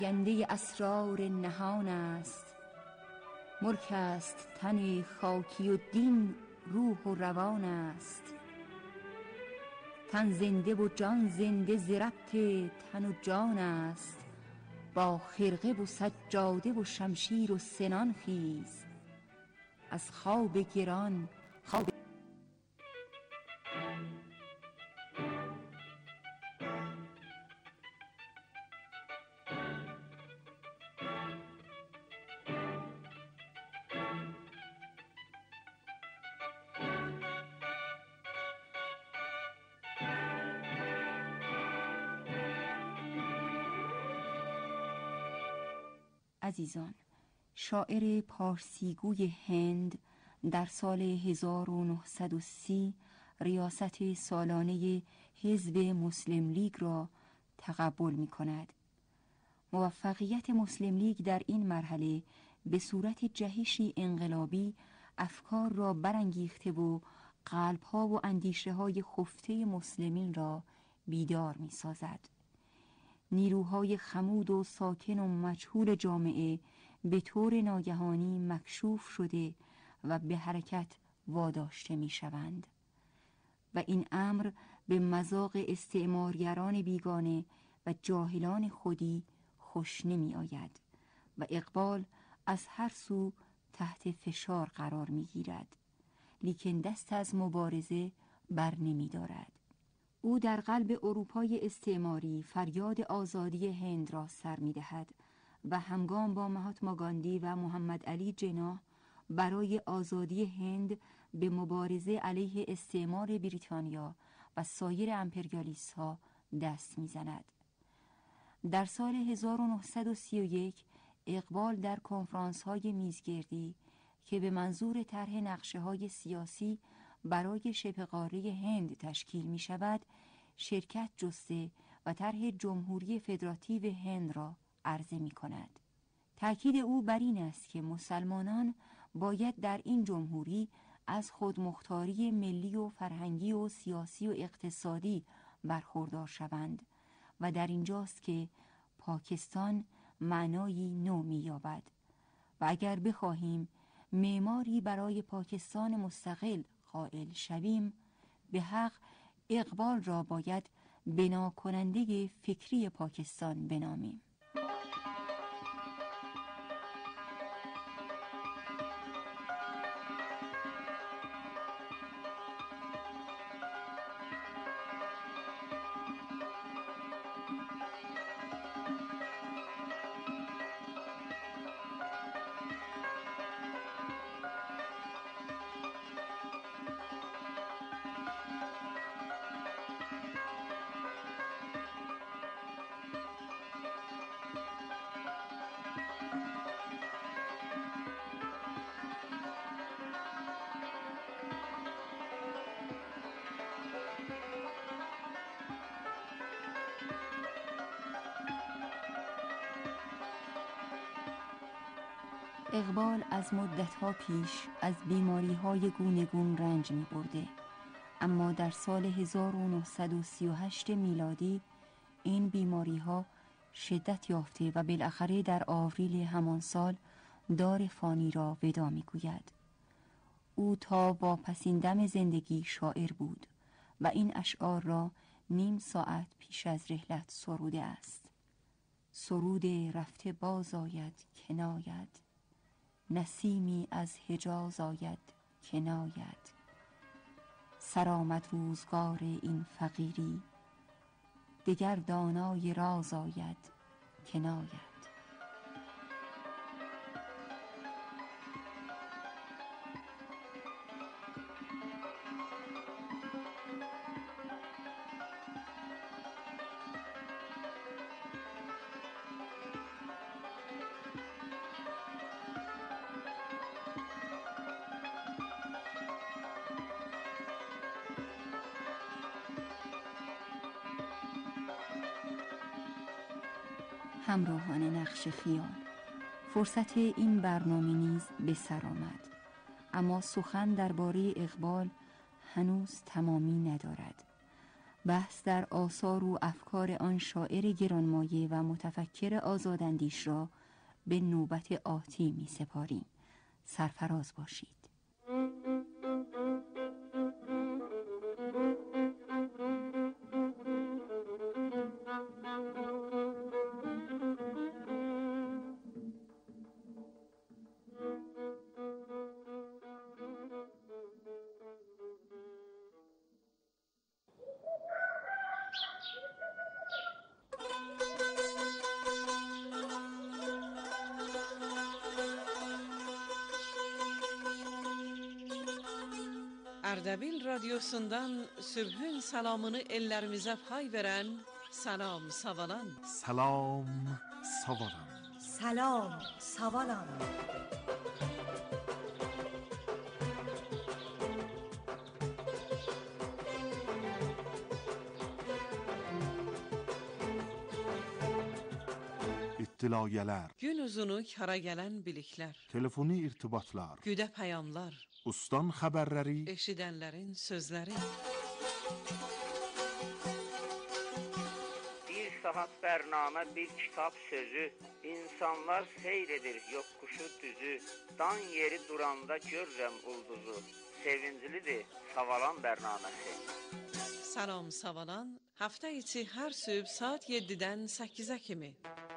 گنده اسرار نهان است. ملک است تن خاکی و دین روح و روان است. تن زنده و جان زنده ز ربط تن و جان است. با خرقه و سجاده و شمشیر و سنان خیز، از خواب گران خواب. عزیزان، شاعر پارسیگوی هند در سال 1930 ریاست سالانه حزب مسلم لیگ را تقبل می کند. موفقیت مسلم لیگ در این مرحله به صورت جهشی انقلابی افکار را برانگیخته و قلب‌ها و اندیشه‌های خفته مسلمین را بیدار می سازد. نیروهای خمود و ساکن و مجهول جامعه به طور ناگهانی مکشوف شده و به حرکت واداشته می شوند و این امر به مذاق استعمارگران بیگانه و جاهلان خودی خوش نمی آید و اقبال از هر سو تحت فشار قرار می گیرد، لیکن دست از مبارزه بر نمی دارد. او در قلب اروپای استعماری فریاد آزادی هند را سر می دهد و همگام با مهاتما گاندی و محمد علی جناح برای آزادی هند به مبارزه علیه استعمار بریتانیا و سایر امپریالیست ها دست می زند. در سال 1931 اقبال در کنفرانس های میزگردی که به منظور طرح نقشه های سیاسی برای شبه قاره هند تشکیل می شود شرکت جسته و طرح جمهوری فدراتیو هند را عرضه می کند. تأکید او بر این است که مسلمانان باید در این جمهوری از خودمختاری ملی و فرهنگی و سیاسی و اقتصادی برخوردار شوند و در اینجاست که پاکستان معنایی نو می یابد و اگر بخواهیم معماری برای پاکستان مستقل قائل شویم، به حق اقبال را باید بنا کننده فکری پاکستان بنامیم. اقبال از مدتها پیش از بیماری‌های گوناگون رنج می‌برده، اما در سال 1938 میلادی این بیماری‌ها شدت یافته و بالاخره در آوریل همان سال دار فانی را ودا می‌گوید. او تا واپسین دم زندگی شاعر بود و این اشعار را نیم ساعت پیش از رحلت سروده است. سرود رفته باز آید که ناید، نسیمی از حجاز آید که ناید. سرآمد روزگار این فقیری، دگر دانای راز آید که ناید. همراهان نقش خیال، فرصت این برنامه نیز به سر آمد، اما سخن درباره اقبال هنوز تمامی ندارد بحث در آثار و افکار آن شاعر گرانمایه و متفکر آزاداندیش را به نوبت آتی می سپاریم. سرفراز باشید. Ardabil radyosundan sübhün salamını ellerimize pay veren Salam Savalan. Salam Savalan. Salam Savalan. İttilayeler, Gün uzunu kara gelen bilikler, telefoni irtibatlar, güde peyamlar, ustan haberleri, eşidenlerin sözleri. Bir saat bername, bir kitap sözü, insanlar seyredir yokkuşu düzü, dan yeri duranda görürəm ulduzu, sevinclidir Savalan bernamesi. Salam Savalan hafta içi her sübh saat 7'den 8'e kimi.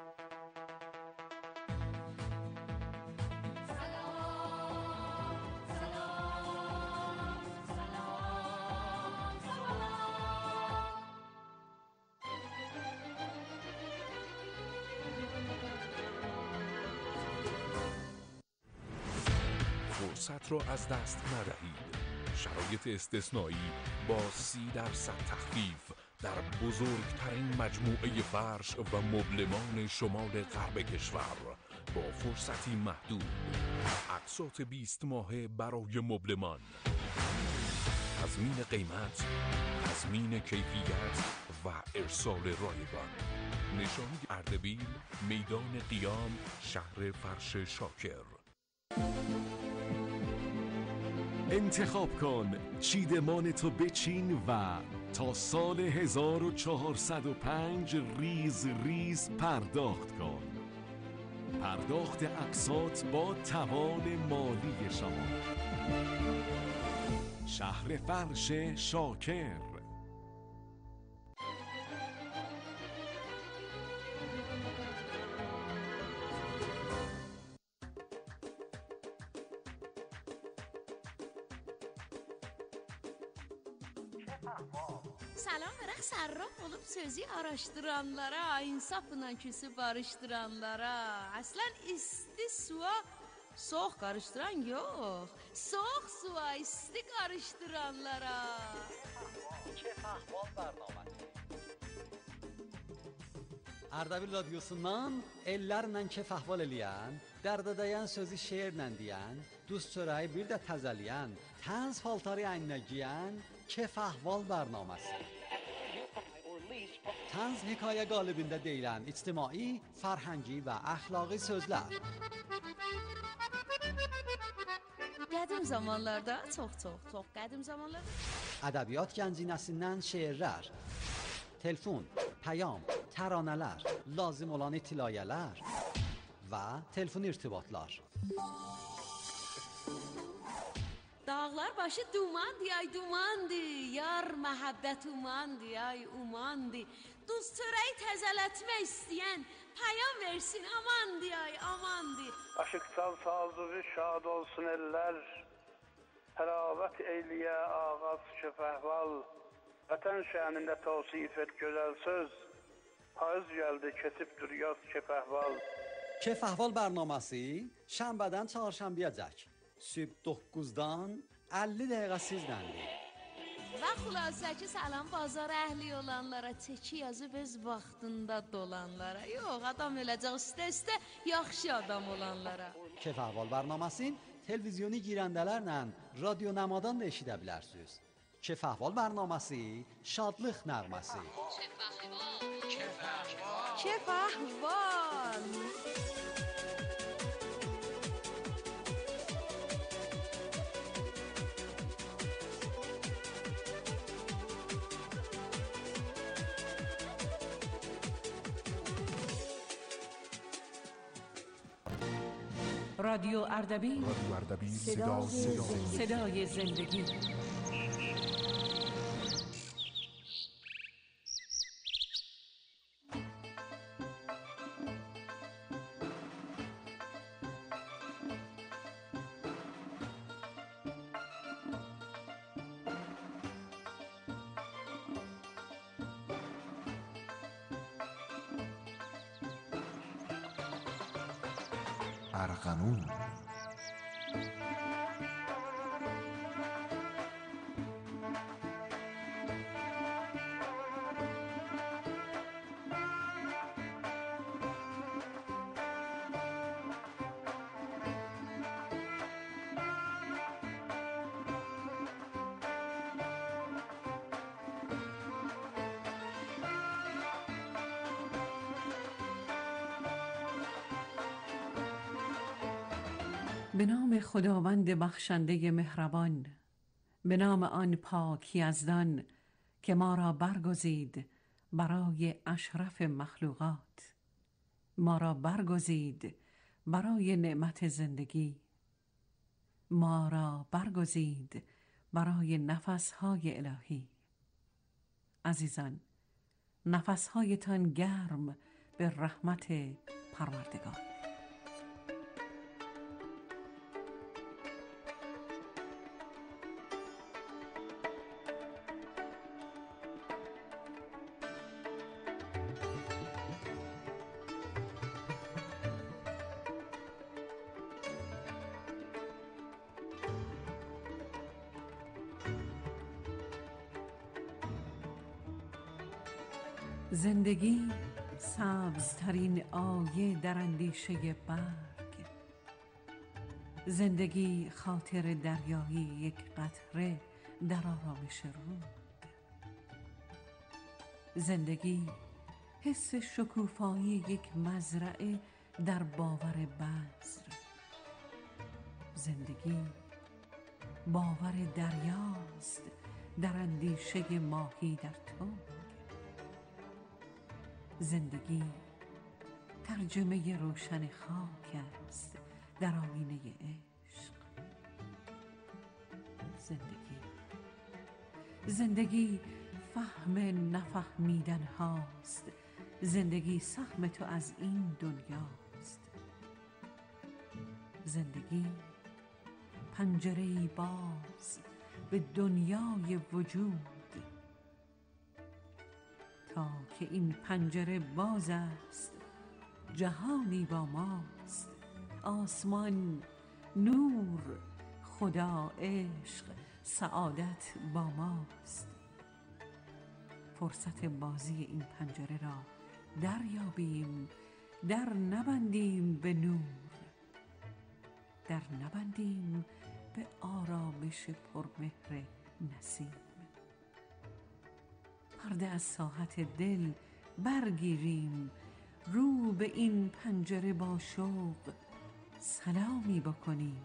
فرصت را از دست ندهید. شرایط استثنایی با 30% تخفیف در بزرگترین مجموعه فرش و مبلمان شمال غرب کشور با فرصتی محدود. اقساط 20 ماهه برای مبلمان. تضمین قیمت، تضمین کیفیت و ارسال رایگان. نشانی اردبیل، میدان قیام، شهر فرش شاکر. انتخاب کن، چیدمان تو بچین و تا سال 1405 ریز ریز پرداخت کن. پرداخت اقساط با توان مالی شما. شهر فرش شاکر. Salam verək sərraf olub sözü araşdıranlara, insafla küsü barışdıranlara. Əslən isti suya soğuk karıştıran yox, soğuk suya isti karıştıranlara. Kefahval bərnaməsi. Ardabil radyosundan ellərlə kefahval eləyən, dərdədəyən sözü şeirlə deyən, duz çörəyi bir də təzəliyən, təns paltarı əyninə giyən Kefahval bərnaməsi. Tanz hekayə qalibində deyilən ictimai, farhəngi və əxlaqi sözlər. Qədim zamanlarda, çox qədim zamanlarda Ədəbiyyat gəncinəsindən şeirlər, telefon, pəyam, təranələr, lazım olan itilayələr və telefon irtibatlar. Dağlar başı dumandı, ay dumandı, yar məhəbbət umandı, ay umandı. Duz çörəyi təzələtmək istəyən pəyam versin, amandı, ay amandı. Aşıqsal sazığı şad olsun eller, təravət eyliyə ağaz kefahval, vətən şənində tavsif et gözəl söz, payız gəldi kesibdir yaz kefahval. Kefahval bərnaməsi şənbədən çarşənbəyəcək. Sübh 9-dan 50 dəqiqə sizləndir. Və xülasə ki, salam bazar əhli olanlara, çeki yazıb öz vaxtında dolanlara. Yox, adam eləcək istə-istə yaxşı adam olanlara. Kefahval bərnaməsin televizyonu girəndələrlə radio nəmadan da eşidə bilərsiniz. Kefahval bərnaməsi şadlıq nəğməsi. Kefahval. رادیو اردبیل، صدای زندگی. ارغنون. به نام خداوند بخشنده مهربان، به نام آن پاک یزدان که ما را برگزید برای اشرف مخلوقات، ما را برگزید برای نعمت زندگی، ما را برگزید برای نفسهای الهی. عزیزان، نفسهایتان گرم به رحمت پروردگار. زندگی سبزترین آیه در اندیشه برگ، زندگی خاطر دریایی یک قطره در آرامش رود، زندگی حس شکوفایی یک مزرعه در باور بذر، زندگی باور دریاست در اندیشه ماهی در تنگ، زندگی ترجمه روشن خاک است در آینه عشق. زندگی فهم نفهمیدن هاست، زندگی سهم تو از این دنیاست، زندگی پنجره‌ای باز به دنیای وجود، تا که این پنجره باز است جهانی با ماست، آسمان، نور، خدا، عشق، سعادت با ماست. فرصت بازی این پنجره را دریابیم، در نبندیم به نور، در نبندیم به آرامش پرمهر نسیم. پرده از ساحت دل برگیریم، رو به این پنجره با شوق سلامی بکنیم.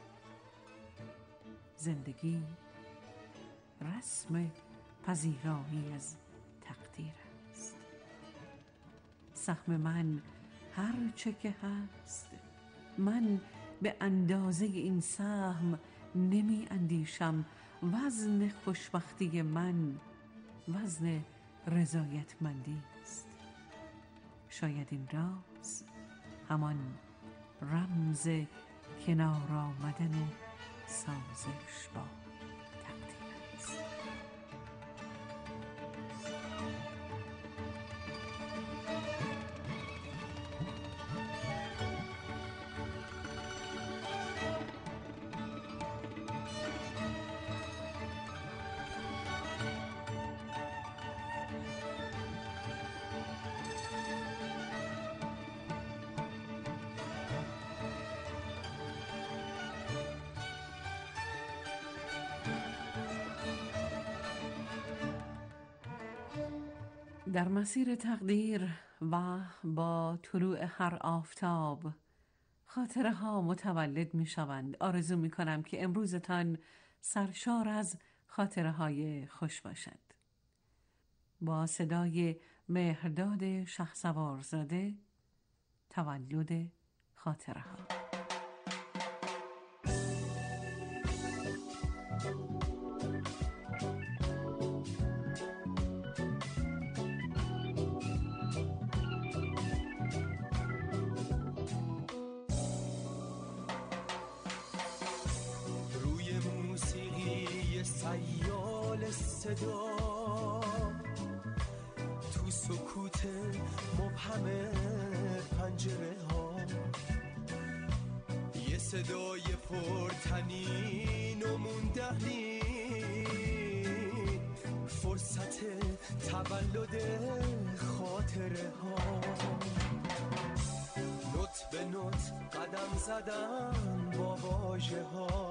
زندگی رسم پذیرایی از تقدیر است. سهم من هر چه که هست، من به اندازه این سهم نمی اندیشم. وزن خوشبختی من وزن رضایتمندی است. شاید این راز همان رمز کنار آمدن سازش با تقدیر است. در مسیر تقدیر و با طلوع هر آفتاب خاطره ها متولد می شوند. آرزو می کنم که امروزتان سرشار از خاطره های خوش باشد. با صدای مهرداد شهسوارزاده، تولد خاطره ها. صدا تو سکوت مبهم پنجره ها، یه صدای پرتنین و موندهین، فرصت تولد خاطره ها، نوت به نوت قدم زدن با واژه ها،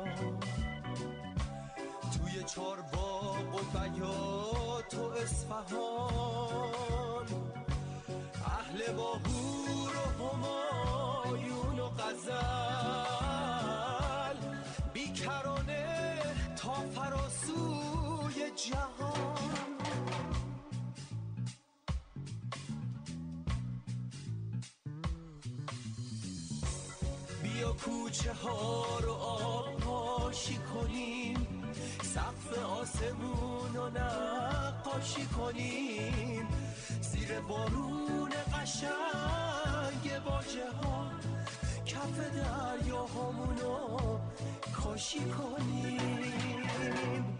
توی چارباغ و بیات و اصفهان، اهل باهور و همایون و غزل، بیکرانه تا فراسوی جهان. بیا کوچه ها رو آب پاشی کنیم، سقف آسمون رو نقاشی کنیم، زیر بارون قشنگ باجه ها کف دریاهامون رو کاشی کنیم.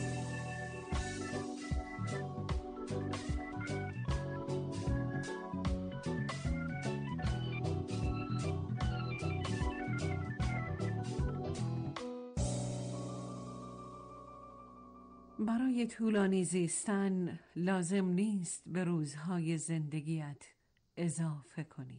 برای طولانی زیستن لازم نیست به روزهای زندگیت اضافه کنی.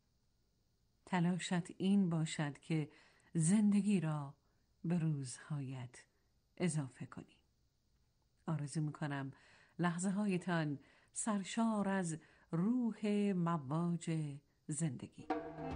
تلاشت این باشد که زندگی را به روزهایت اضافه کنی. آرزو میکنم لحظه هایتان سرشار از روح مواج زندگی.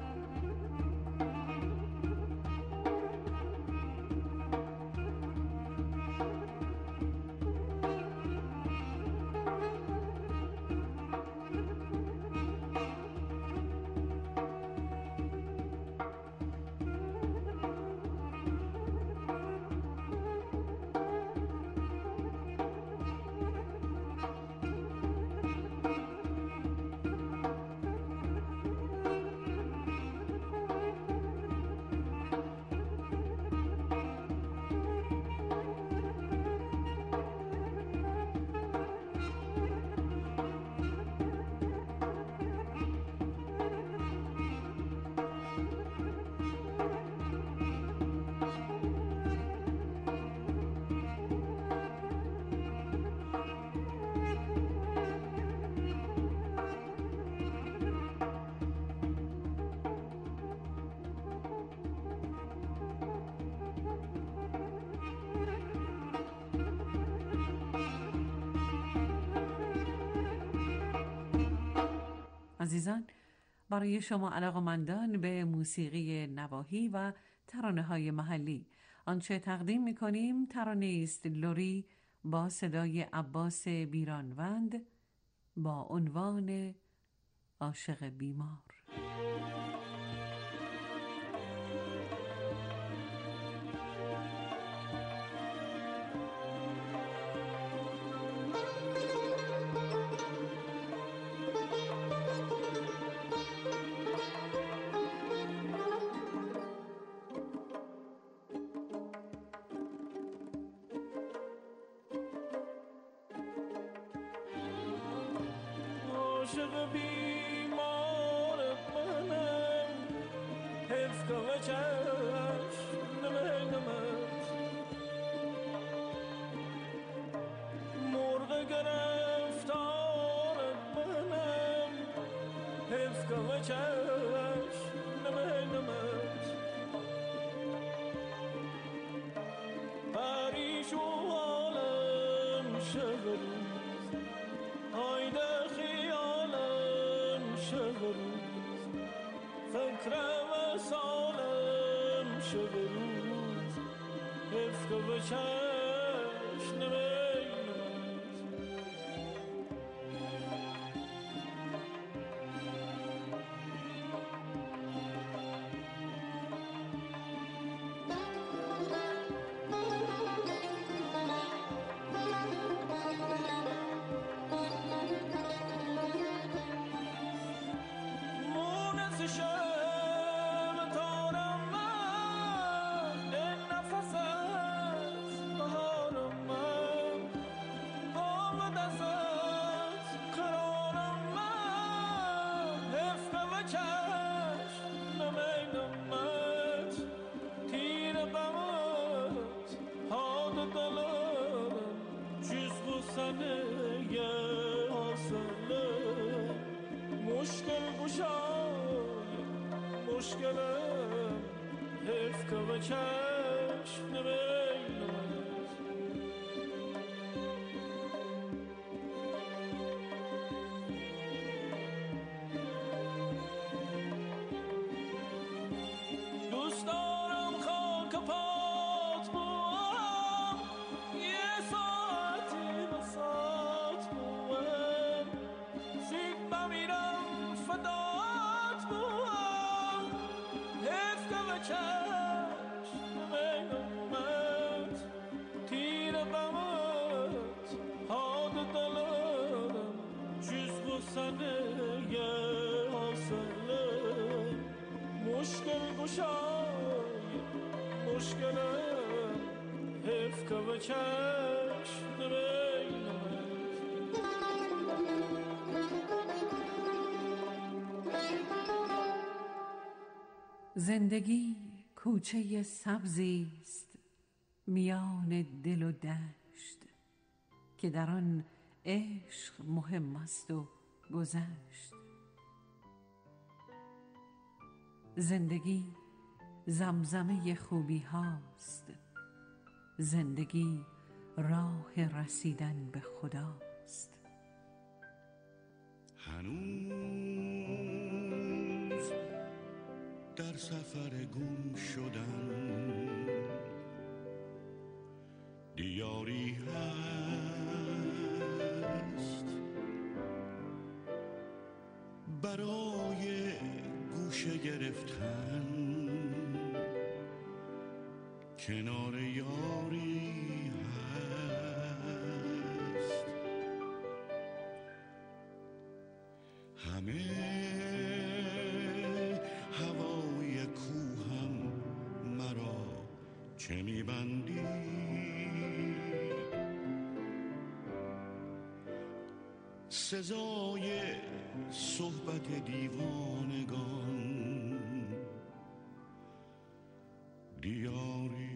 عزیزان، برای شما علاقه‌مندان به موسیقی نواحی و ترانه‌های محلی آنچه تقدیم می‌کنیم ترانه است لری با صدای عباس بیرانوند با عنوان عاشق بیمار. عاشق بیمار منم، حیف که و چشم نمهنمت، مرغ گرفتار منم، حیف که و چشم نمهنمت، پریش و عالم شغل هایده خیالم شغروز، فکرم و سالم شغروز، حفظ و چشم نمینمت. مشکلم حیف که به کشف نمینم. دوست دارم خاک پات بوم، یه ساعتی بسات بوم، زید بمیرم فدات بوم، حیف که به چشم نمینمت، تیر غمت حاد دلم، چیز غصنه یه حاصله، مشکل گشای مشکلم حیف که به چشم نمینمت. زندگی کوچه سبزی است میان دل و دشت، که در آن عشق مهم است و گذشت. زندگی زمزمه خوبی هاست، زندگی راه رسیدن به خداست. هنوز در سفر گم شدن دیاری هست برای گوشه گرفتن، کنار یاری هست همه هوای کوهم مرا چه میبندی، سزای صحبت دیوانگان دیاری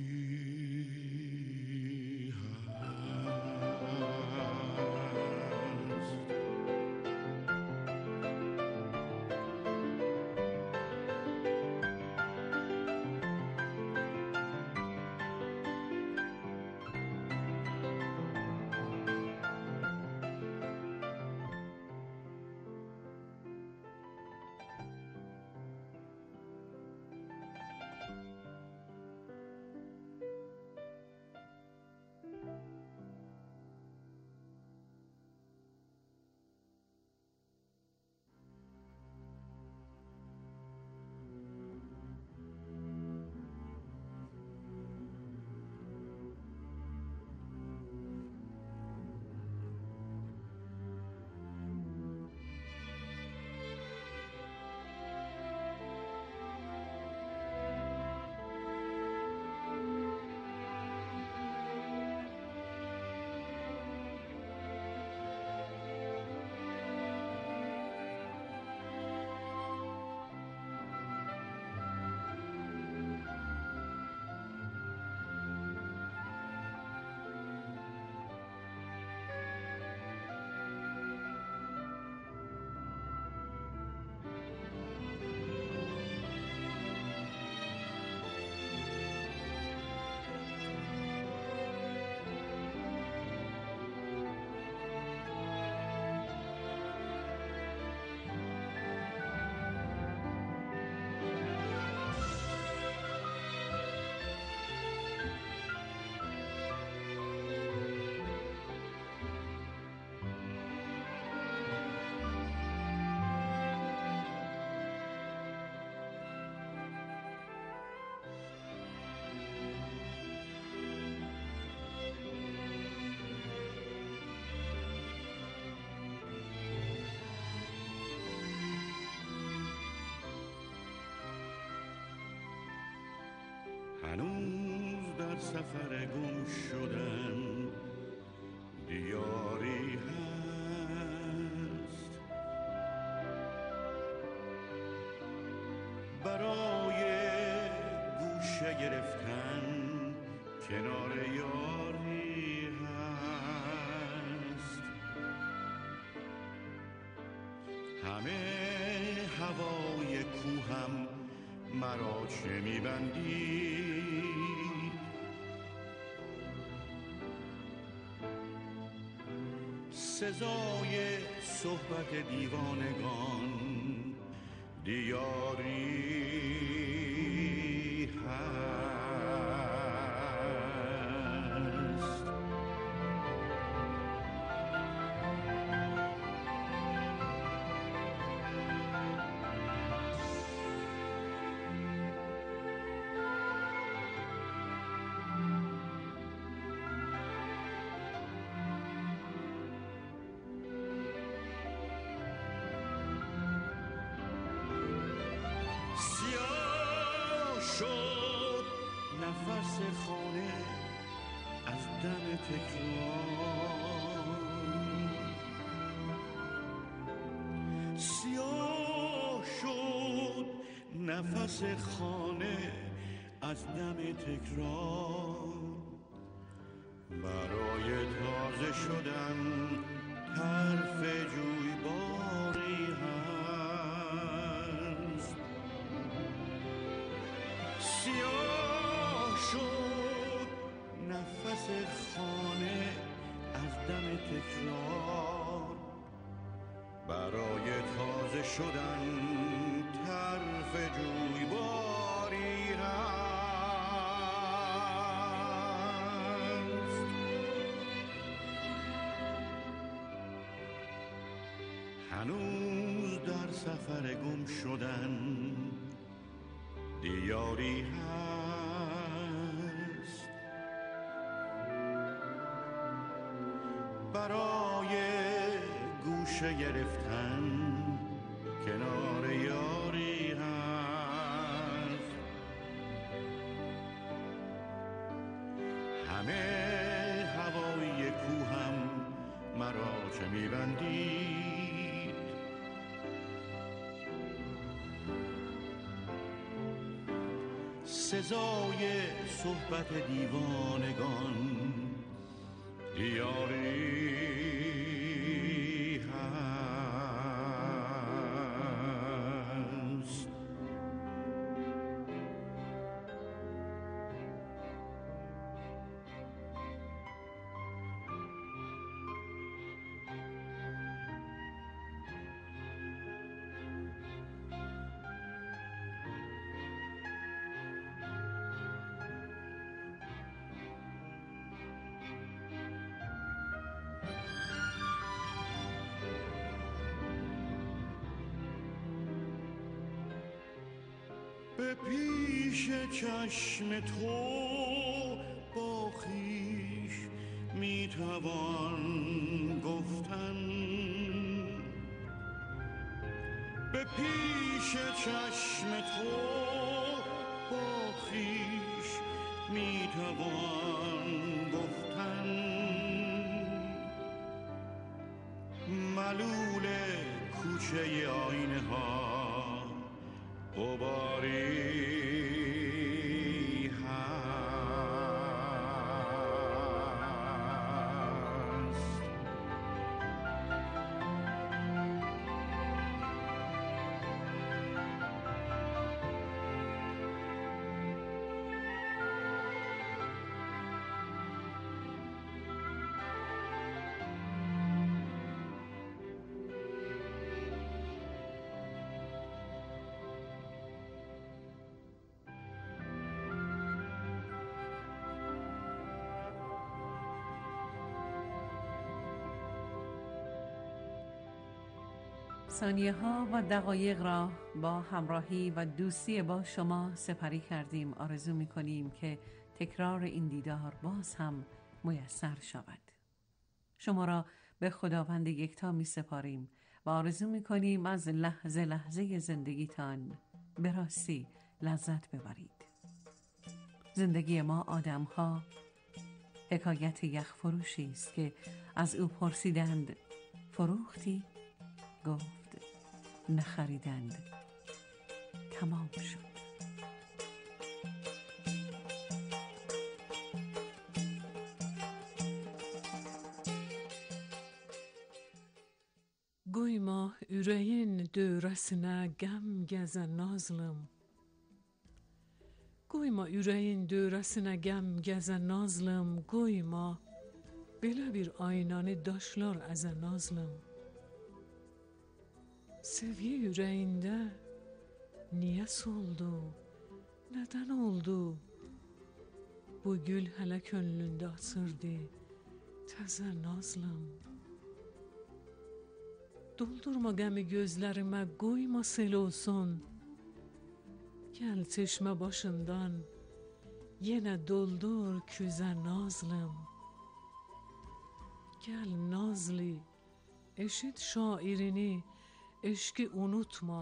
هنوز در سفر گم شدن دیاری هست برای گوشه گرفتن، کنار یاری هست همه هوای کوهم مرا چه میبندی؟ سزای صحبت دیوانگان دیاری هست. شد نفس خانه از دم تکرار، سیاه شد نفس خانه از دم تکرار. برای تازه شدن طرف جویباری هست. سیاه شد نفس خانه از دم تکرار. برای تازه شدن طرف جویباری هست. هنوز در سفر گم شدن دیاری هست. برای گوشه گرفتن کنار یاری هست. همه هوای کوهم مرا چه میبندید؟ سزای صحبت دیوانگان دیاری هست. به پیش چشم تو با خویش میتوان گفتن. به پیش چشم تو با خویش میتوان گفتن. ملول کوچه آینه ها غباری هست. ثانیه ها و دقایق را با همراهی و دوستی با شما سپری کردیم. آرزو می کنیم که تکرار این دیدار باز هم میسر شود. شما را به خداوند یکتا می سپاریم و آرزو می کنیم از لحظه لحظه زندگیتان به راستی لذت ببرید. زندگی ما آدم ها حکایت یخ فروشی است که از او پرسیدند فروختی؟ گفت نخریدند، تمام شد. Koyma üreğin döğresine gem gezen nazlım. Koyma yüreğin döğrəsinə gəm gəzə nazlım, koyma belə bir aynanı daşlar əzə nazlım. Sevgi yüreğinde niye soldu, neden oldu? Bu gül hələ könlündə açırdı, təzə nazlım. Doldurma qəmi gözlərimə, qoyma sel olsun. Gəl çeşmə başından, yenə doldur küzə nazlım. Gəl nazlı, eşit şairini, eşki unutma.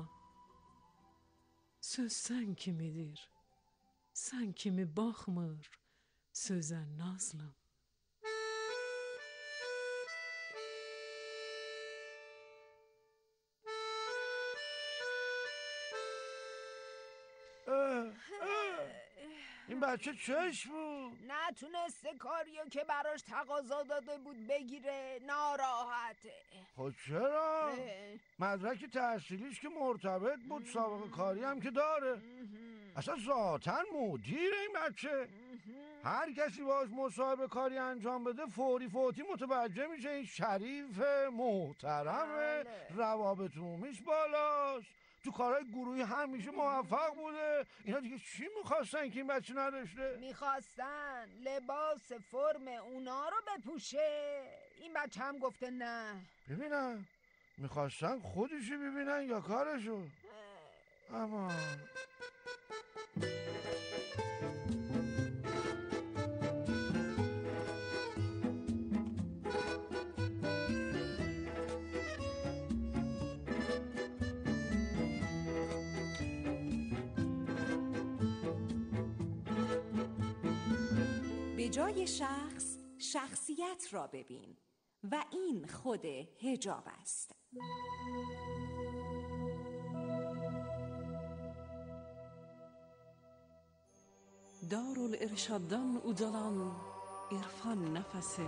Söz sən kimidir, sən kimi baxmır sözə nazlım. این بچه چش بود؟ نتونسته کاریو که براش تقاضا داده بود بگیره، ناراحته. خب چرا؟ مدرک تحصیلیش که مرتبط بود، سابقه کاری هم که داره. اصلا ذاتاً مدیر این بچه. هر کسی باش مصاحبه کاری انجام بده فوری فوتی متوجه میشه این شریف محترمه، روابط عمومیش بالاست، تو کارهای گروهی همیشه موفق بوده. اینا دیگه چی میخواستن که این بچه نداشته؟ میخواستن لباس فرم اونا رو بپوشه، این بچه هم گفته نه. ببینم میخواستن خودشو ببینن یا کارشو؟ اما به جای شخص، شخصیت را ببین و این خود حجاب است. Darülirşaddan ucalan irfan nəfəsi,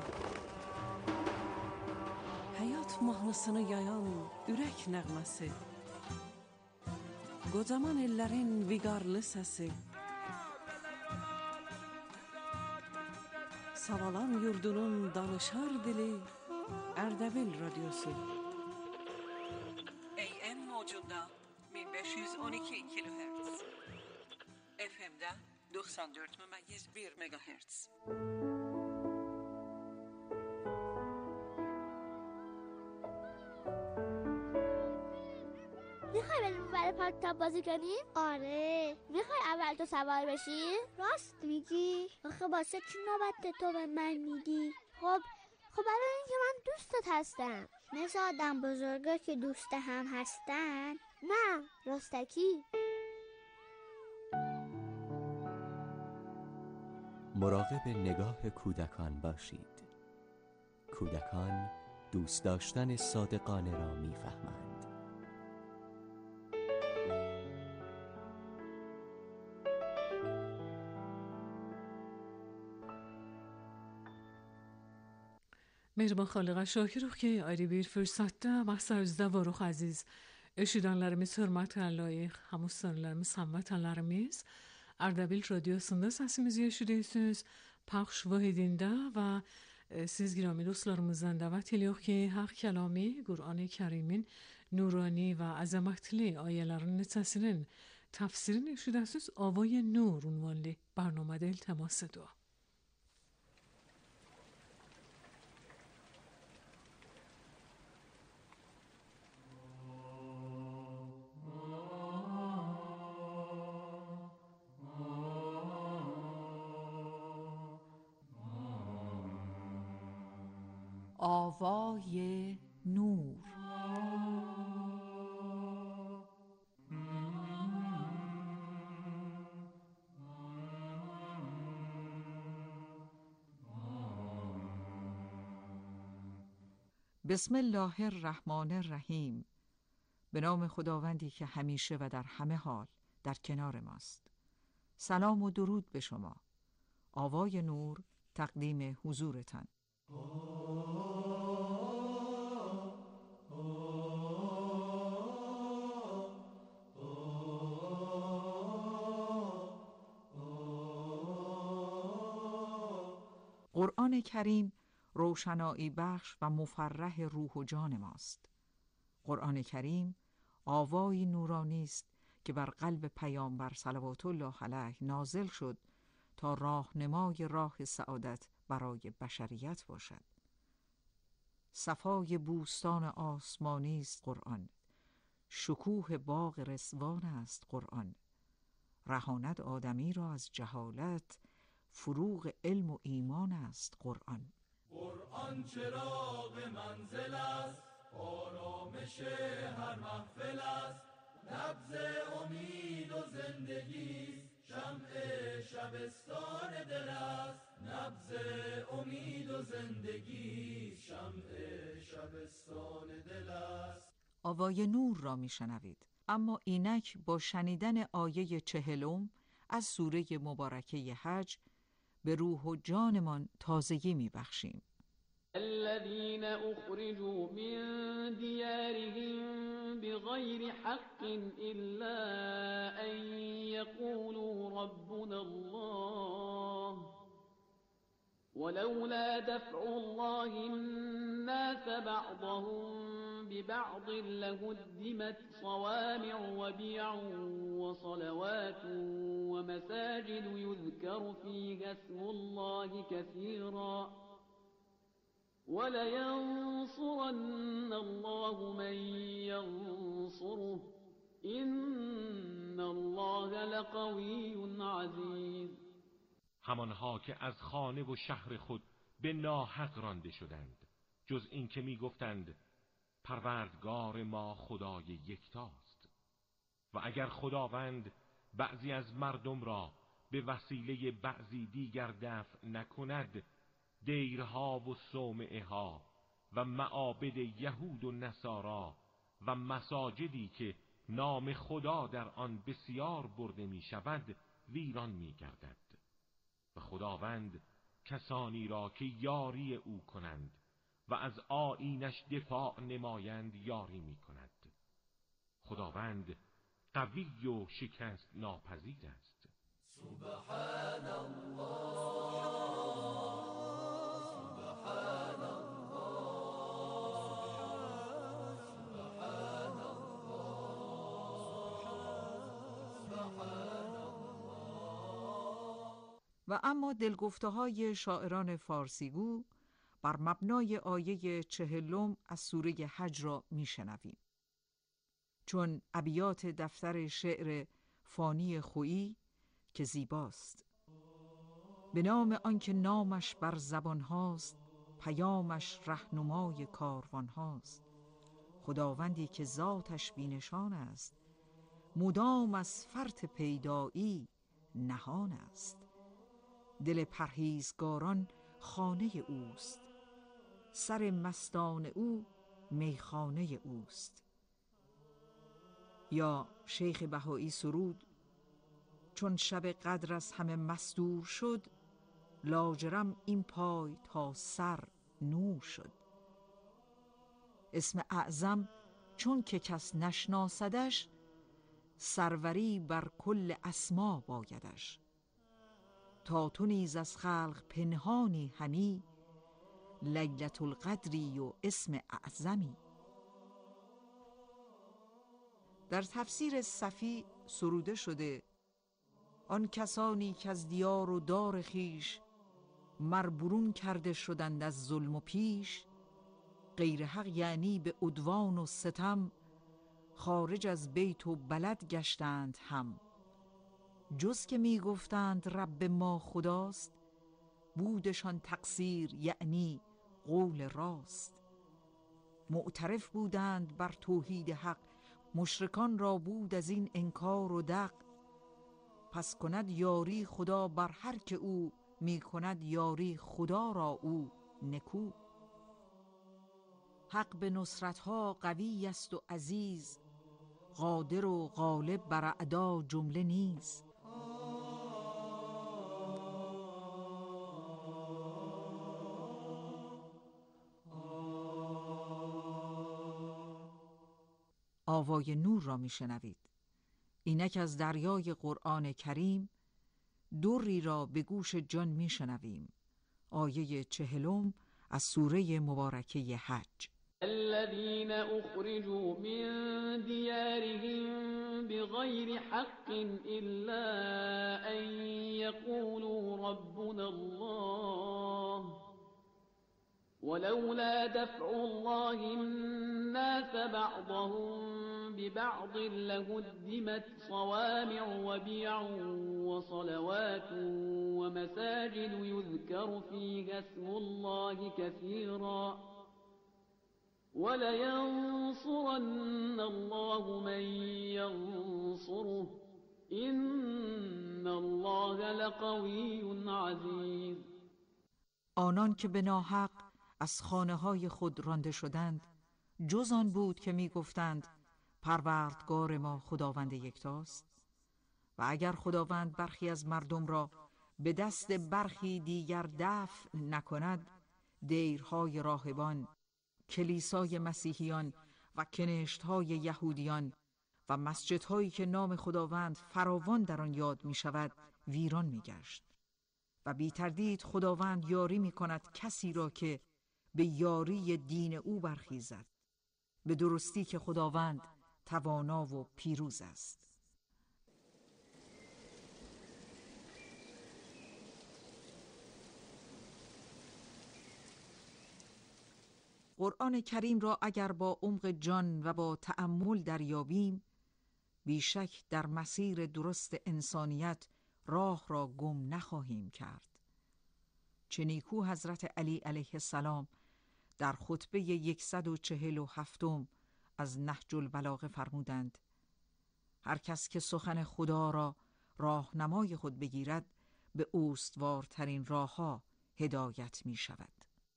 həyat mahnısını yayan ürək nəğməsi, qocaman ellərin viqarlı səsi, Savalan yurdunun danışar dili, Ərdəbil radyosu. AM mövcudda 1512 kilohertz, FM'də 94,1 megahertz. میخوای بریم اونور پارک تاپ بازی کنیم؟ آره. میخوای اول تو سوار بشی؟ راست میگی؟ آخه واسه چی نوبت تو به من میگی؟ خب برای اینکه من دوستت هستم، مثل آدم بزرگا که دوست هم هستن. نه راستکی. مراقب نگاه کودکان باشید. کودکان دوست داشتن صادقانه را میفهمند. Mehriban xaliqa şakiruq ki, ayrı bir fürsətdə məqsərimizdə varıq əziz eşidənlərimiz, hörmətlə layiq həmüstarlarımız, həmvətənlərimiz. Ərdəbil radyosunda səsimizi eşidirsiniz. Pəxş vahidində və siz girami dostlarımızdan dəvət edirik ki, Haq Kəlami, Qur'an-ı Kərimin nurani və əzəmətli ayələrin neçəsinin təfsirini eşidəsiniz. Avay Nur ünvanlı برنامه التماس دعا. آوای نور. بسم الله الرحمن الرحیم. به نام خداوندی که همیشه و در همه حال در کنار ماست. سلام و درود به شما. آوای نور تقدیم حضورتان. قرآن کریم روشنایی بخش و مفرح روح و جان ماست. قرآن کریم آوایی نورانی است که بر قلب پیامبر صلوات الله علیه نازل شد تا راهنمای راه سعادت برای بشریت باشد. صفای بوستان آسمانی است قرآن، شکوه باغ رضوان است قرآن، رهاند آدمی را از جهالت، فروغ علم و ایمان است قرآن. قرآن چراغ منزل است، آرامش هر محفل است، نبض امید و زندگی، شمع شبستان دل است، نبض امید و زندگی، شمع شبستان دل است. آوای نور را میشنوید، اما اینک با شنیدن آیه 40 از سوره مبارکه حج به روح و جانمان تازگی میبخشیم. الذين أخرجوا من ديارهم بغير حق إلا أن يقولوا ربنا الله ولولا دفع الله الناس بعضهم ببعض لهدمت صوامع وبيع وصلوات ومساجد يذكر فيها اسم الله كثيرا ولينصرن الله من ينصره إن الله لقوي عزيز. همانها که از خانه و شهر خود به ناحق رانده شدند، جز این که می گفتند پروردگار ما خدای یکتاست. و اگر خداوند بعضی از مردم را به وسیله بعضی دیگر دفع نکند، دیرها و صومعه ها و معابد یهود و نصارا و مساجدی که نام خدا در آن بسیار برده می شود ویران می گردد. و خداوند کسانی را که یاری او کنند و از آیینش دفاع نمایند یاری می کند. خداوند قوی و شکست ناپذیر است. سبحان الله و اما دلگفته‌های شاعران فارسیگو بر مبنای آیه 40 از سوره حج را میشنویم. چون ابیات دفتر شعر فانی خویی که زیباست: به نام آنکه نامش بر زبان هاست، پیامش رهنمای کاروان هاست. خداوندی که ذاتش بینشان است، مدام از فرط پیدایی نهان است. دل پرهیزگاران خانه اوست، سر مستان او میخانه اوست. یا شیخ بهایی سرود: چون شب قدر از همه مستور شد، لاجرم این پای تا سر نور شد. اسم اعظم چون که کس نشناسدش، سروری بر کل اسما بایدش. تا تو نیز از خلق پنهانی همی، لیلة القدری و اسم اعظمی. در تفسیر صفی سروده شده: آن کسانی که از دیار و دار خیش، مربرون کرده شدند از ظلم و پیش. غیر حق یعنی به عدوان و ستم، خارج از بیت و بلد گشتند هم. جز که می گفتند رب ما خداست، بودشان تقصیر یعنی قول راست. معترف بودند بر توحید حق، مشرکان را بود از این انکار و دق. پس کند یاری خدا بر هر که او، می کند یاری خدا را او نکو. حق به نصرتها قوی است و عزیز، قادر و غالب بر اعدا جمله نیز. آوای نور را میشنوید. اینک از دریای قرآن کریم دری را به گوش جان میشنویم. آیه 40 از سوره مبارکه حج. الذين أخرجوا من ديارهم بغير حق إلا أن يقولوا ربنا الله ولولا دفع الله الناس بعضهم ببعض لهدمت صوامع وبيع وصلوات ومساجد يذكر فيها اسم الله كثيرا ولينصرن الله من ينصره إن الله لقوی عزیز. آنان که به ناحق از خانه‌های خود رانده شدند جز آن بود که می گفتند پروردگار ما خداوند یکتاست، و اگر خداوند برخی از مردم را به دست برخی دیگر دفع نکند، دیرهای راهبان، کلیسای مسیحیان و کنشت‌های یهودیان و مسجدهایی که نام خداوند فراوان در آن یاد می شود ویران می گشت. و بی تردید خداوند یاری می کند کسی را که به یاری دین او برخیزد، به درستی که خداوند توانا و پیروز است. قرآن کریم را اگر با عمق جان و با تأمل دریابیم، بیشک در مسیر درست انسانیت راه را گم نخواهیم کرد. چه نیکو حضرت علی علیه السلام در خطبه 147 از نهج البلاغه فرمودند: هر کس که سخن خدا را راهنمای خود بگیرد به استوارترین راهها هدایت می شود.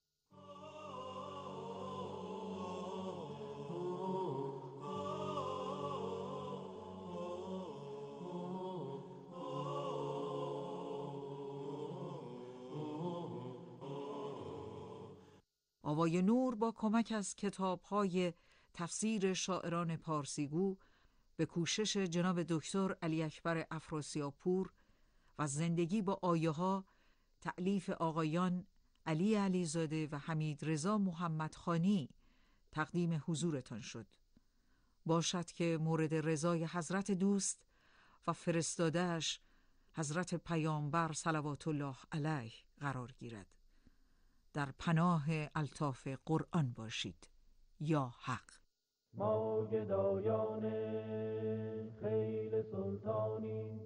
آوای نور با کمک از کتاب‌های تفسیر شاعران پارسیگو به کوشش جناب دکتر علی اکبر افراسیاب‌پور و زندگی با آیه‌ها تألیف آقایان علی علیزاده و حمید رضا محمدخانی تقدیم حضورتان شد. باشد که مورد رضای حضرت دوست و فرستاده‌اش حضرت پیامبر صلوات الله علیه قرار گیرد. در پناه الطاف قرآن باشید. یا حق. ما گدایان خیل سلطانی،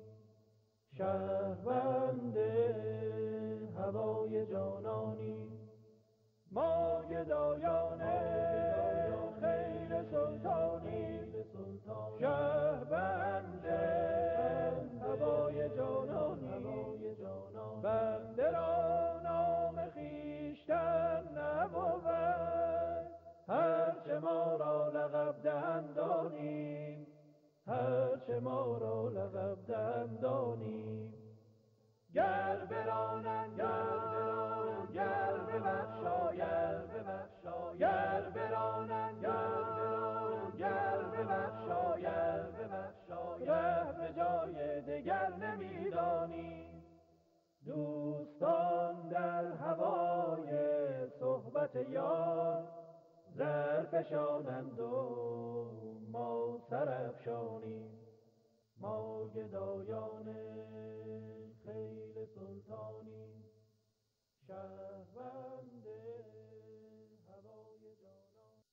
شهروند هوای جانانی. ما گدایان خیل سلطانی، شهروند هوای جانانی. بنده را نام خویشتن نبود، هرچه ما را لقب دهند دانیم، هرچه ما را لقب دهند دانیم. گر برانند گر ببخشاید، گر برانند گر ببخشاید، ره به جای دگر نمیدانیم. دوستان در هوای صحبت یار زر فشانند و ما سر افشانیم. ما گدایان خیل سلطانی، شهروند هوای جانان.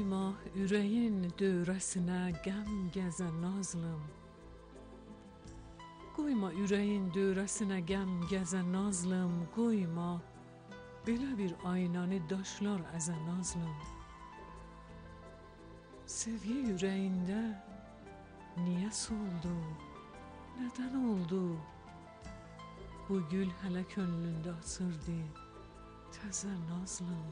Koyma yüreğin döresine gem gezen nazlım. Koyma yüreğin döresine gem gezen nazlım. Koyma belə bir aynanı daşlar əzən nazlım. Sevgi yüreğinde niye soldu? Neden oldu? Bu gül hele könlünde açırdı təzə nazlım.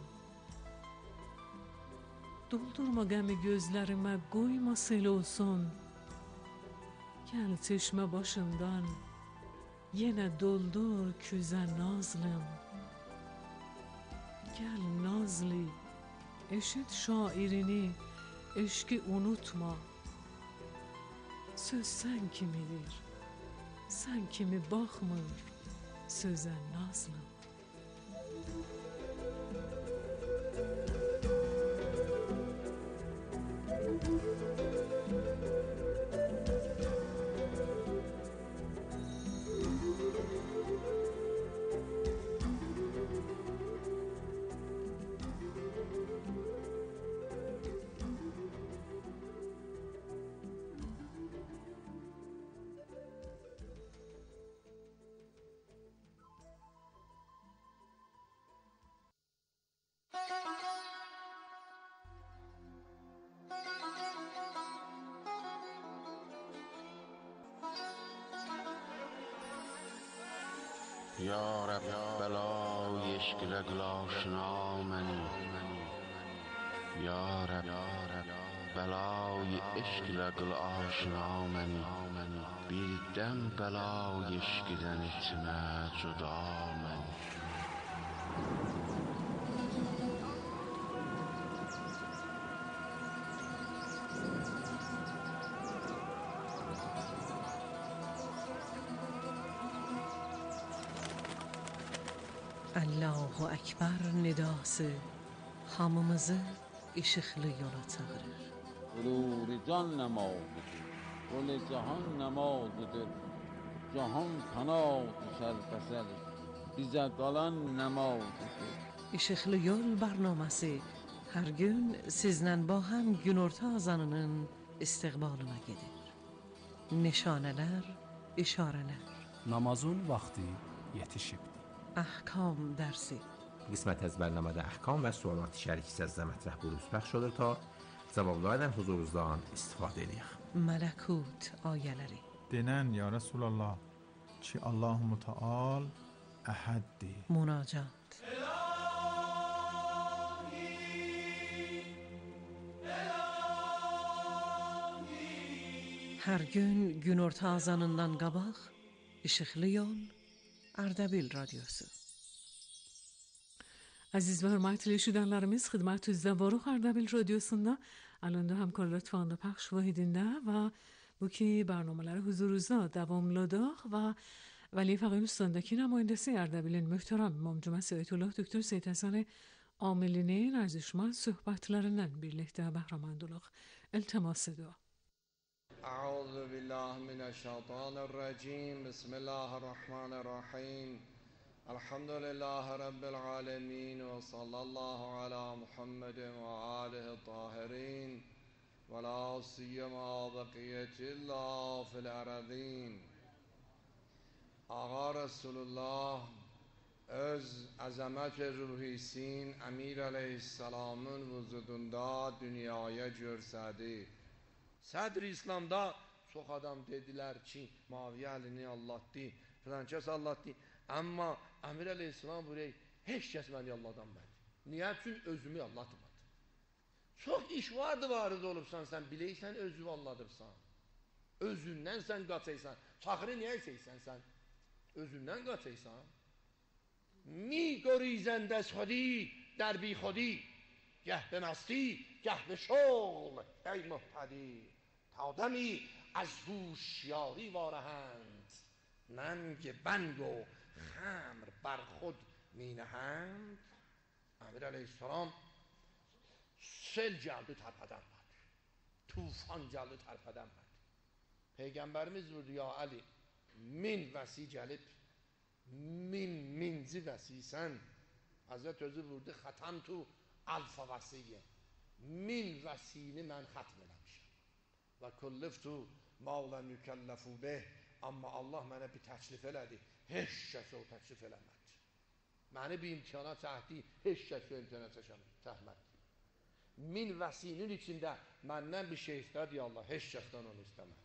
Doldurma qəmi gözlərimə, qoyma sel olsun. Gəl çeşmə başından, yenə doldur küzə nazlım. Gəl nazlı, eşit şairini, eşki unutma. Söz sən kimidir, sən kimi baxmır sözə nazlım. یا رب بلای عشق لگل آشنا منی یا رب بلای عشق لگل آشنا منی بیردم بلای عشقدن etme جدا منی Allahu Ekber nidası hamımızı ışıklı yola çağırır. غرور جان نمازdır, گل جهان نمازdır. Cahan kanat düşer fesel, bize kalan namazdır. Işıklı Yol bərnaməsi hər gün sizlə ba həm günorta azanının istiqbalına gedir. Nişanələr, işarələr. Namazın vaxtı yetişibdir. Ahkam dərsi. قسمت از برنامه احکام و سوالات شریک از مطرح بروز پخش شده تا cavablardan huzurunuzdan istifadə edək. Mələkut ayələri. Denən ya Resulallah ki Allahu Müteal əhəddir. Münacat. Hər gün günorta azanından qabaq İşıqlı Yol Ardabil Radyosu. Aziz ve hürmetli eşidenlerimiz, xidmətünüzdə varıq Ardabil Radyosunda. Alanda همکار لطفاً پخش وحیدنده و بوکی برنامه‌لر حضورuzda davamlıdır ve Veli Faqih Üstandaki nümayəndəsi Ardabilin möhtərəm İmam Cüməsi Ayətullah Doktor Seyid Həsən Amilinin ارزشمند söhbətlərindən birlikdə bəhrəmandolıq. İltimas ediyor. أعوذ بالله من الشيطان الرجيم بسم الله الرحمن الرحيم الحمد لله رب العالمين وصلى الله على محمد وآله الطاهرين ولا سيما بقية الله في الأرضين. آقا رسول الله öz əzəmət ruhisin Əmir əleyhissalamın vücudunda dünyaya görsədi. Sədr İslamda çox adam dedilər ki, Muaviyə Əlini Allah'tı, filan kəs Allah'tı. Amma Əmir əleyhissalam buraya heç kəs məni Allah'danmədi. Niyə? Üçün özümü Allah'dırmadı. Çox iş vardı varid olubsan, sən biləysən özünü Allah'dırsan. Özündən sən qaçaysan. Çaxırı niyə içəysən sən? Özündən qaçaysan. می گریزند از خودی در بی خودی گه به مستی گه به شغل ای مهتدی تا دمی از هوشیاری وارهند ننگ بنگ و خمر بر خود می نهند. امیر علیه السلام sel geldi tərpədən bədi. Tufan geldi tərpədən bədi. Peygamberimiz vurdu ya Ali, min vəsi gəlib minci vəsisən. Hazret özü vurdu xatam tu alfa vəsiyə. من وسیله من ختم نمیشم و کلفتو ما لم یکلفوا به اما الله mənə bir təklif elədi heç kəs o təklif eləmədi məni bir imkana çəkdi heç kəs o imkana çəkmədi min vəsinin içində məndən bir şey istədi Allah heç kəsdən onu istəmədi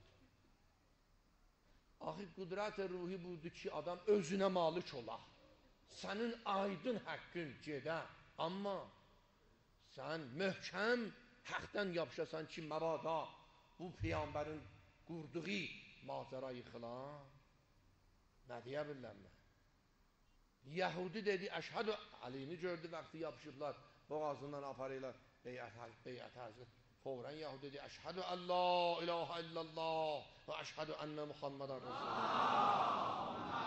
axı qüdrət ruhi budur ki adam özünə malik ola sənin aydın haqqın gedə amma sən möhkəm haqdan yapışasan ki məbada bu peyğəmbərin qurduğu macera yıxıla nə deyə bilirəm mən Yahudi dedi əşhədü Alini gördü vaxtı yapışıblar boğazından aparırlar beyət hazır fevren Yahudi dedi əşhədü en la ilahe illallah ve əşhədü enne Muhammeden Resulullah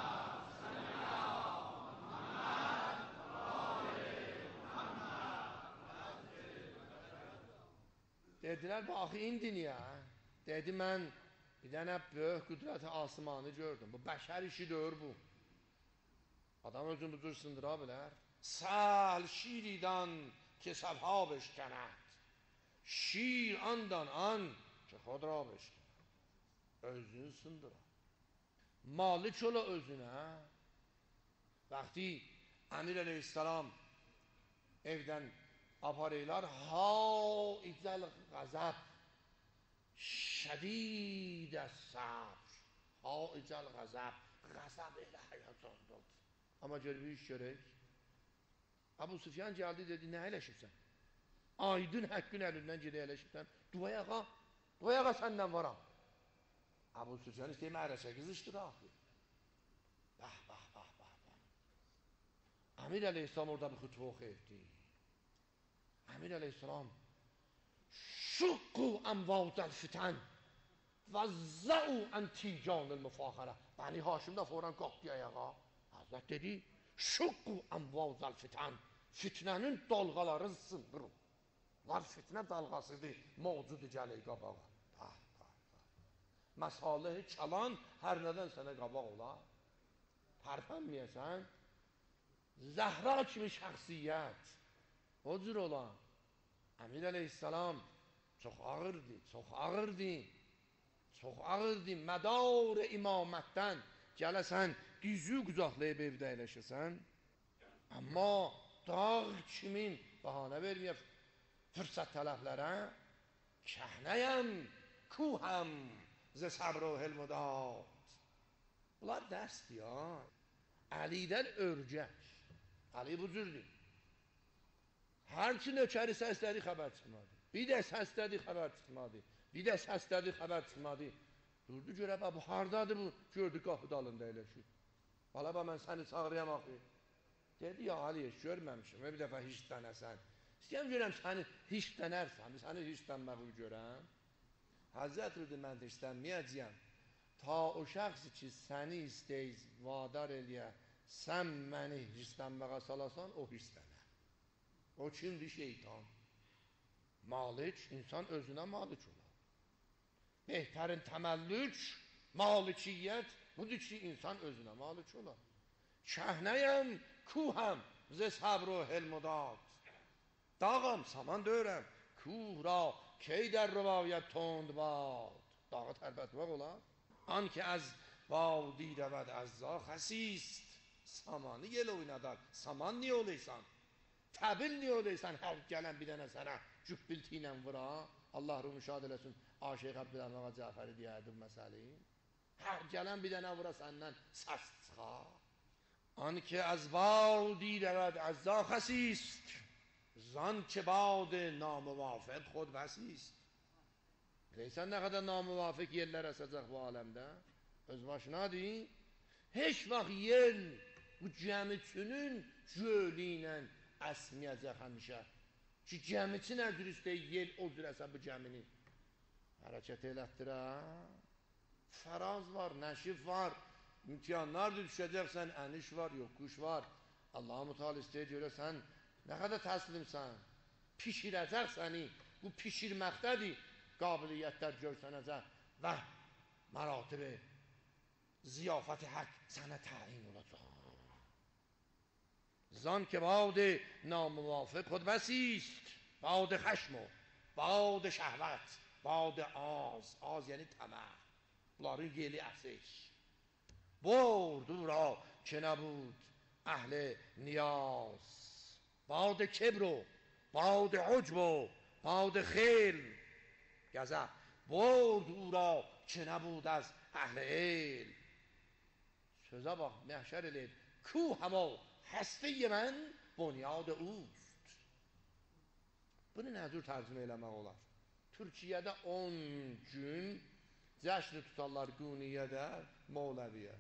Dedilər, baxı indi niyə? Dedi, mən bir dənə böyük qüdrət-i asmanı gördüm. Bu bəşər işi deyir bu. Adam özünü bu cür sındıra bilər. Səl şiridən ki səbha beşkənet. Şir andan an ki xodra beşkənet. Özünü sındıra. Malik ola özünə. Vaxti Əmir əleyhissalam evdən aparırlar haicəl qəzəb şədid səbr haicəl qəzəb elə həyatında amma görür iş görək Əbu Süfyan gəldi dedi nə eləşibsən aydın həqqin əlindən gedə eləşibsən duayağa səndən varam Əbu Süfyan istəyir mərəşə qızışdır axı Əmir əleyhissalam orada bir xütbə oxuyurdu Əmir əleyhissalam şuqqu əmvacəl fitən vəzzəu ənticanil müfaxərə Bəni Haşim də foran qalxdı ayağa Həzrət dedi şuqqu əmvacəl fitən fitnənin dalğaları sındırın var fitnə dalğasıdır mavcudu gəlir qabağa məsalih çalan hər nədən sənə qabaq olar tərpənməyəsən Zəhra kimi şəxsiyyət o cür olan Əmir əleyhissalam çox ağırdı mədar imamətdən gələsən düzü qucaqlayıb evdə eləşəsən amma dağ kimin bəhanə verməyək fürsət tələflərə kəhnəyəm kuhəm zə səbr o helmudad bunlar dərsdir ya Əlidən örgək Əli bu cürdür Hərçi nökəri səslədi xəbər çıxmadı. Bir də səslədi xəbər çıxmadı. Durdu görə bu hardadır bu? Gördü qapı dalında eləşir. Bala mən səni çağırıyam axı. Dedi ya Ali görməmişim. Bir dəfə hislənəsən. İstəyəm görəm səni hislənərsən. Səni hislənməyi görəm. Həzrət dedi mən hislənməyəcəyəm. Ta o şəxsi ki səni istəyiz vadar eləyə sən məni hislənməyə salasan o hislənər. O kimdir şeytan? Malik, insan özünə malik olar. Behtərin təməllük, malikiyyət budur ki, insan özünə malik olar. Kəhnəyəm, kuhəm, zə səbr o helmudad. Dağım, saman dörəm, kuh ra, key در روایت تند باد. Dağı tərpətmək olar. An ki az vadi رود از زا خسیست. Samanı yel oynadar. Saman niyə oluysan? Təbil niyə oluysan? Hər gələn bir dənə sənə cübbilti ilə vura. Allah ruhu müşahid eləsin. Aşiq Abdülhamid Ağa Cəfəri deyərdi bu məsələyi. Hər gələn bir dənə vura səndən səs çıxar. An ki az vadi رود از زا خسیست. زان که باد ناموافق خود بسیست. Bilirsən nə qədər namuvafiq yerlər əsəcək bu aləmdə? Öz başına deyin. Heç vaxt yer bu gəmiçinin gölü ilə əsməyəcək həmişə. Ki gəmiçi nə cür istəyir yer o cür əsə bu gəmini. Hərəkət elətdirə. Fəraz var, nəşif var. İmtihanlar düşəcəksən, əniş var, yokuş var. Allah-u Teala istəyir görəsən nə qədər təslimsən. Pişirəcək səni. Bu pişirməkdədir. Qabiliyyətlər görsənəcək və məratibi ziyafət haqq sənə təyin olacaq. Zan ki bad namuvafıq xud bəsist. باد خشم و باد شهوت، باد آز یعنی طمع، bunların yeli əsir. برد او را که نبود اهل نیاز، باد کبر و باد عجب و باد خیل گزه، برد او را که نبود از اهل علم. سوزا bak məhşər eləyir. Ku hamo həsti mən bunyad اوست. Bunu nə cür tərcümə eləmək olar? Türkiyədə 10 gün cəşn tutarlar Quniyyədə, Moğləviyə.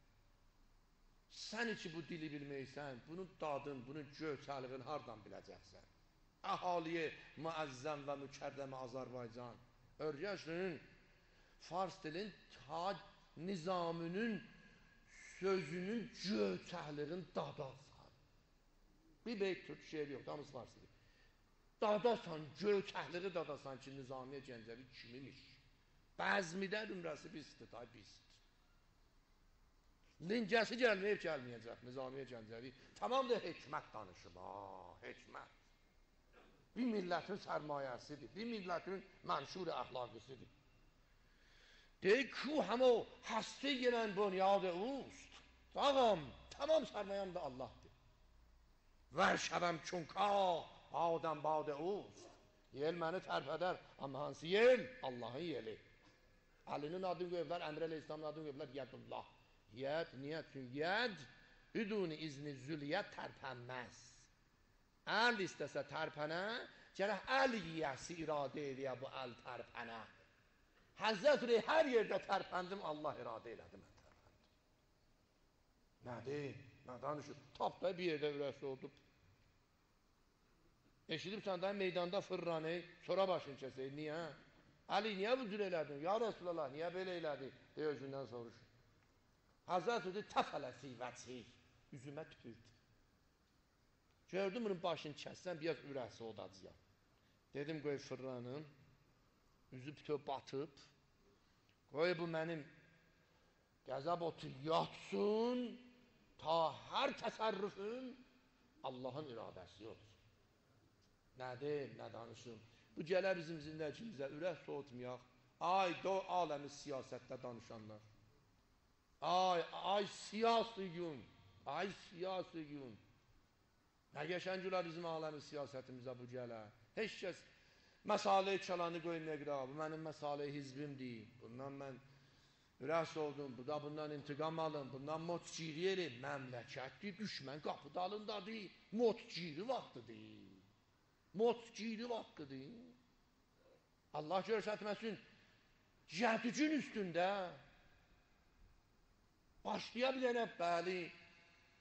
Sən ki bu dili bilməysən, bunun dadın, bunun göçəliyini hardan biləcəksən? Əhaliyə müəzzəm və mükərrəm Azərbaycan, örgəşinin Fars dilin ta nizamının sözünün göçəliyini dadasan. Bir beyt Türk şeiri yox, damız Farsıdır. Dadasan, göçəliyi dadasan ki, Nizamiye Gəncəvi kimimiş? Bəzmidə ümrəsi bizdir, tay bizdir. Lincəsi gəlməyəcək Nizamiye Gəncəvi. Tamam da hikmət danışıb, hikmət. Bir millətin sərmayəsidir, bir millətin mənşur əxlaqisidir. Deyik ki, həmə həsti gələn bunyad اوست. Ağam, tamam sərmayəm da Allah'dır. Ver şəvəm çünka badəm badə اوست. Yel məni tərpədər, amma hansı yel? Allah'ın yeli. Əlinin adını qoyublar, Əmr Əleyhisselamın adını qoyublar, Yədullah. Yed, niyə? Çünki yed, üduni izni züliyyət tərpənməz. Əl istəsə tərpənə, gərək əl yiyəsi iradə ediyə bu əl tərpənə. Həzrət Rey hər yerdə tərpəndim, Allah iradə elədi, mən tərpəndim. Nədir? Nə danışır? Tapda bir yerdə ürəsi oldu. Eşidib səndən meydanda fırranı, sonra başını kəsək. Niyə? Əli, niyə bu cür elədin? Ya Resulallah, niyə belə elədi? Deyə özündən soruşur. Həzrət Rey təfələ sivəçi, üzümə tüpürdü. Gördüm bunun başını kəssən, biraz ürəsi odacıyam. Dedim, qoy fırranın, üzü bütöv batıb, qoy bu mənim qəzəb otu yatsın, ta hər təsərrüfün Allahın iradəsi olsun. Nədir, nə danışım? Bu gələ bizim zindəcimizə ürək soğutmayaq. Ay, aləmi siyasətdə danışanlar. Ay siyasi gün, ay siyasi gün. Nə geçən gülər bizim aləmi siyasətimizə bu gələ. Heç kəs məsale-i kəlanı qoymayaq, bu mənim məsale-i hizbimdir. Bundan mən ürək soğudum, bu da bundan intiqam alın, bundan motgiri elin. Məmləkətdir, düşmən qapı dalındadır, motgiri vaxtıdır. Motgiri vaxtıdır. Allah görsətməsin, cədücün üstündə başlaya bilənə bəli,